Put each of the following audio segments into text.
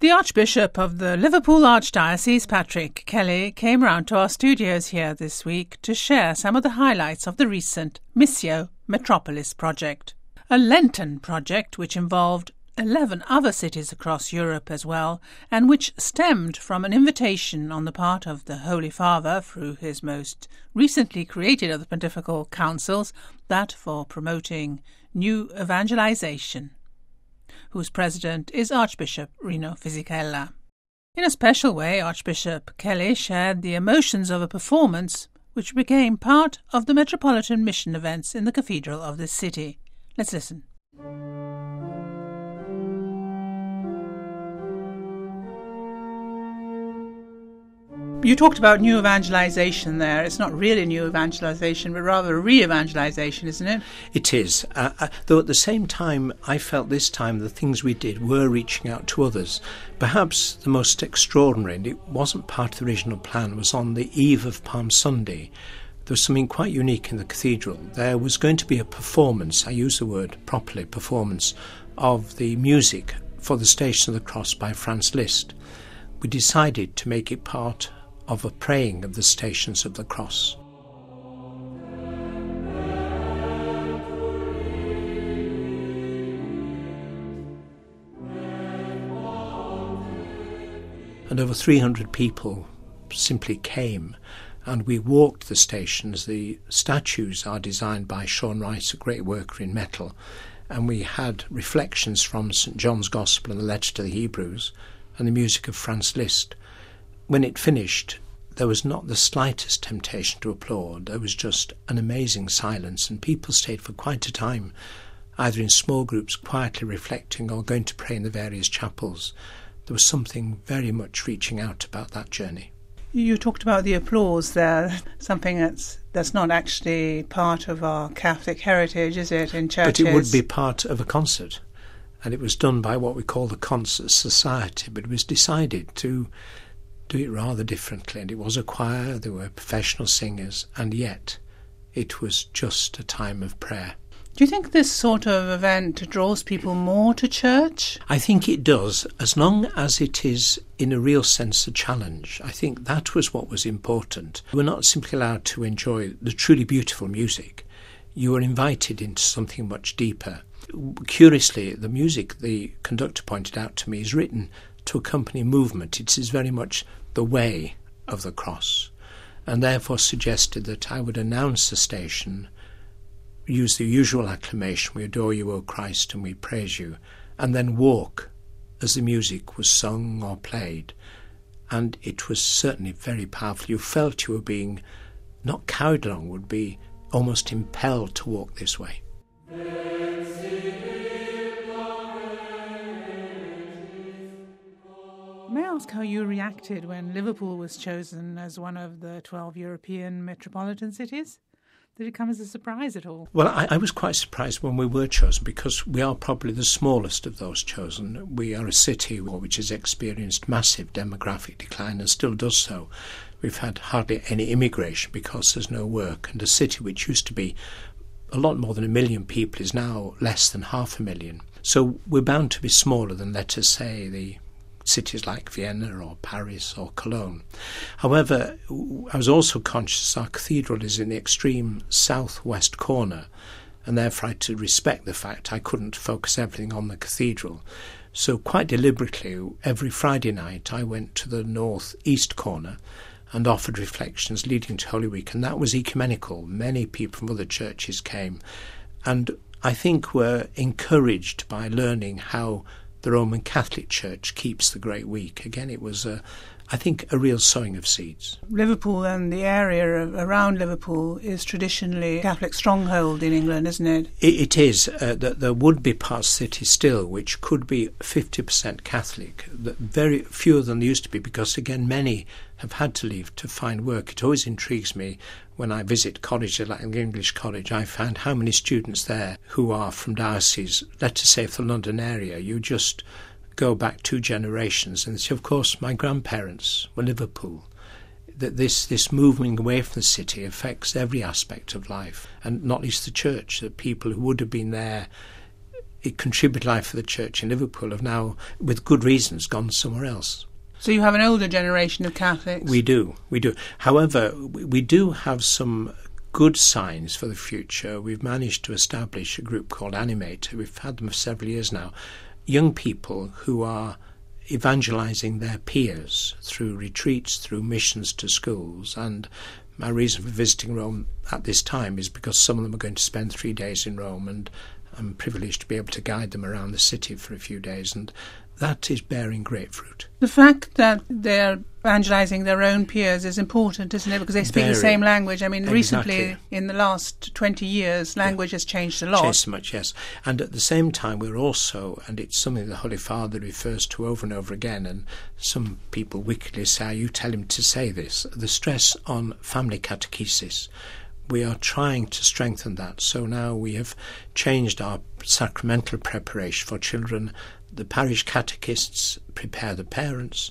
The Archbishop of the Liverpool Archdiocese, Patrick Kelly, came round to our studios here this week to share some of the highlights of the recent Missio Metropolis project, a Lenten project which involved 11 other cities across Europe as well, and which stemmed from an invitation on the part of the Holy Father through his most recently created of the Pontifical Councils, that for promoting new evangelization, whose president is Archbishop Rino Fisichella. In a special way, Archbishop Kelly shared the emotions of a performance which became part of the Metropolitan Mission events in the cathedral of this city. Let's listen. You talked about new evangelization there. It's not really new evangelization, but rather re-evangelization, isn't it? It is. Though at the same time, I felt this time the things we did were reaching out to others. Perhaps the most extraordinary, and it wasn't part of the original plan, was on the eve of Palm Sunday. There was something quite unique in the cathedral. There was going to be a performance, I use the word properly, performance, of the music for the Station of the Cross by Franz Liszt. We decided to make it part of a praying of the Stations of the Cross. And over 300 people simply came, and we walked the stations. The statues are designed by Sean Rice, a great worker in metal, and we had reflections from St. John's Gospel and the letter to the Hebrews, and the music of Franz Liszt. When it finished, there was not the slightest temptation to applaud. There was just an amazing silence, and people stayed for quite a time, either in small groups quietly reflecting or going to pray in the various chapels. There was something very much reaching out about that journey. You talked about the applause there, something that's not actually part of our Catholic heritage, is it, in churches? But it would be part of a concert, and it was done by what we call the Concert Society, but it was decided to do it rather differently, and it was a choir, there were professional singers, and yet it was just a time of prayer. Do you think this sort of event draws people more to church? I think it does, as long as it is in a real sense a challenge. I think that was what was important. You were not simply allowed to enjoy the truly beautiful music. You were invited into something much deeper. Curiously, the music, the conductor pointed out to me, is written to accompany movement. It is very much the way of the cross, and therefore suggested that I would announce the station, use the usual acclamation, "We adore you, O Christ, and we praise you," and then walk as the music was sung or played. And it was certainly very powerful. You felt you were being not carried along, would be almost impelled to walk this way. May I ask how you reacted when Liverpool was chosen as one of the 12 European metropolitan cities? Did it come as a surprise at all? Well, I was quite surprised when we were chosen, because we are probably the smallest of those chosen. We are a city which has experienced massive demographic decline and still does so. We've had hardly any immigration because there's no work, and a city which used to be a lot more than 1 million people is now less than 500,000. So we're bound to be smaller than, let us say, the cities like Vienna or Paris or Cologne. However, I was also conscious our cathedral is in the extreme southwest corner, and therefore I had to respect the fact I couldn't focus everything on the cathedral. So quite deliberately, every Friday night I went to the northeast corner and offered reflections leading to Holy Week, and that was ecumenical. Many people from other churches came, and I think were encouraged by learning how the Roman Catholic Church keeps the Great Week. Again, it was, I think, a real sowing of seeds. Liverpool and the area around Liverpool is traditionally a Catholic stronghold in England, isn't it? It is. There would be parts of the city still which could be 50% Catholic. Very fewer than there used to be, because, again, many have had to leave to find work. It always intrigues me when I visit colleges like English College. I found how many students there who are from dioceses, let's say for the London area. You just go back 2 generations and say, of course, my grandparents were Liverpool. That this moving away from the city affects every aspect of life, and not least the church, that people who would have been there it contributed life for the church in Liverpool have now, with good reasons, gone somewhere else. So you have an older generation of Catholics? We do. However, we do have some good signs for the future. We've managed to establish a group called Animate. We've had them for several years now. Young people who are evangelising their peers through retreats, through missions to schools. And my reason for visiting Rome at this time is because some of them are going to spend 3 days in Rome, and I'm privileged to be able to guide them around the city for a few days, and that is bearing great fruit. The fact that they're evangelising their own peers is important, isn't it? Because they speak the same language. I mean, recently, in the last 20 years, language has changed a lot. Changed so much, yes. And at the same time, we're also, and it's something the Holy Father refers to over and over again, and some people wickedly say, you tell him to say this, the stress on family catechesis. We are trying to strengthen that. So now we have changed our sacramental preparation for children. The parish catechists prepare the parents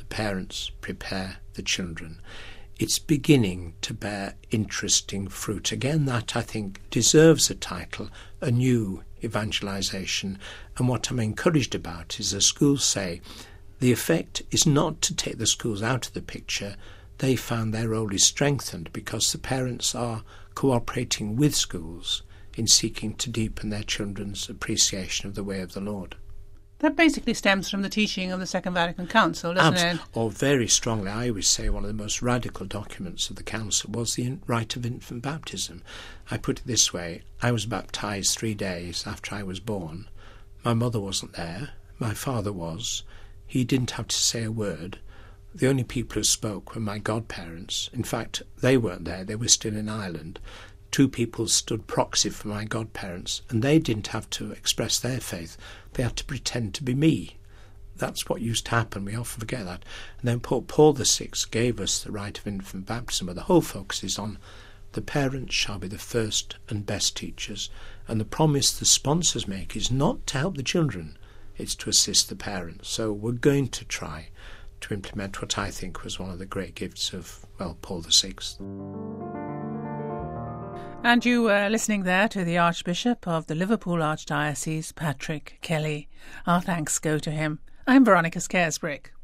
prepare the children. It's beginning to bear interesting fruit. Again, that I think deserves a title, a new evangelisation. And what I'm encouraged about is the schools say the effect is not to take the schools out of the picture. They found their role is strengthened because the parents are cooperating with schools in seeking to deepen their children's appreciation of the way of the Lord. That basically stems from the teaching of the Second Vatican Council, doesn't it? Or very strongly. I always say one of the most radical documents of the Council was the rite of infant baptism. I put it this way, I was baptised 3 days after I was born. My mother wasn't there, my father was. He didn't have to say a word. The only people who spoke were my godparents. In fact, they weren't there, they were still in Ireland. 2 people stood proxy for my godparents, and they didn't have to express their faith. They had to pretend to be me. That's what used to happen. We often forget that. And then Pope Paul VI gave us the rite of infant baptism, where the whole focus is on the parents shall be the first and best teachers. And the promise the sponsors make is not to help the children, it's to assist the parents. So we're going to try to implement what I think was one of the great gifts of, Paul VI. And you were listening there to the Archbishop of the Liverpool Archdiocese, Patrick Kelly. Our thanks go to him. I'm Veronica Scaresbrick.